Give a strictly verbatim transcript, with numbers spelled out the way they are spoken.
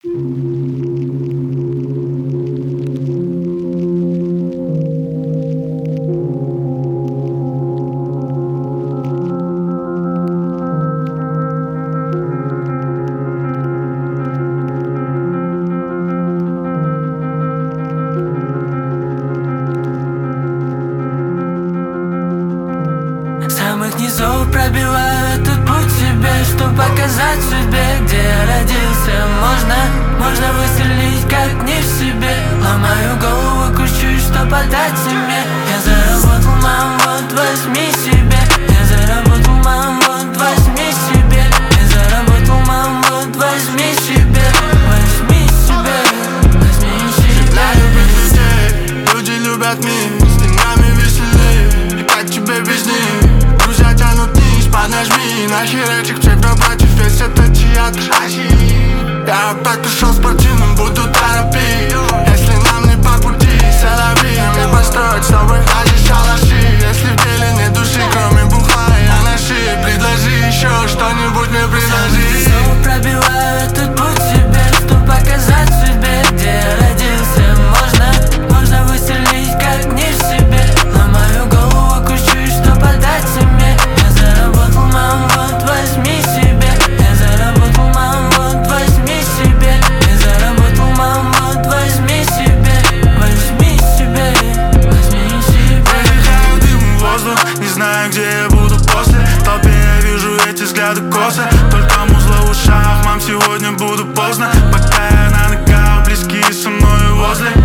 Самых низов пробиваю этот путь себе, чтоб показать судьбе, где я родился. Можно, можно выстрелить как не в себе. Ломаю голову, кручусь, что подать себе. Я заработал, мам, вот возьми себе. Я заработал, мам, вот возьми себе. Я заработал, мам, вот возьми себе. Возьми себе, возьми себе. Люди любят мир, с деньгами веселее. И как тебе без них? Друзья тянут вниз, поднажми на херечек всех напротив, весь этот театр. Я опять пришел спортивным, буду торопить. Если нам не по пути, солови, мне построить с тобой даже шалаши. Если в деле нет души, кроме бухла и анаши, предложи еще что-нибудь, мне предложи. Снова пробиваю этот путь себе, чтоб показать судьбе, где я родился. Можно, можно выстрелить как не в себе. Ломаю голову, кручусь, что подать себе. Я заработал, мам, вот возьми себе. Я заработал, мам, вот возьми себе. Я заработал, мам, вот возьми себе. Возьми себе, возьми себе. Выдыхаю дым в воздух, не знаю, где я буду после. В толпе я вижу эти взгляды косы. Только музло в ушах, мам, сегодня буду поздно. Пока я на ногах, близкие со мной возле.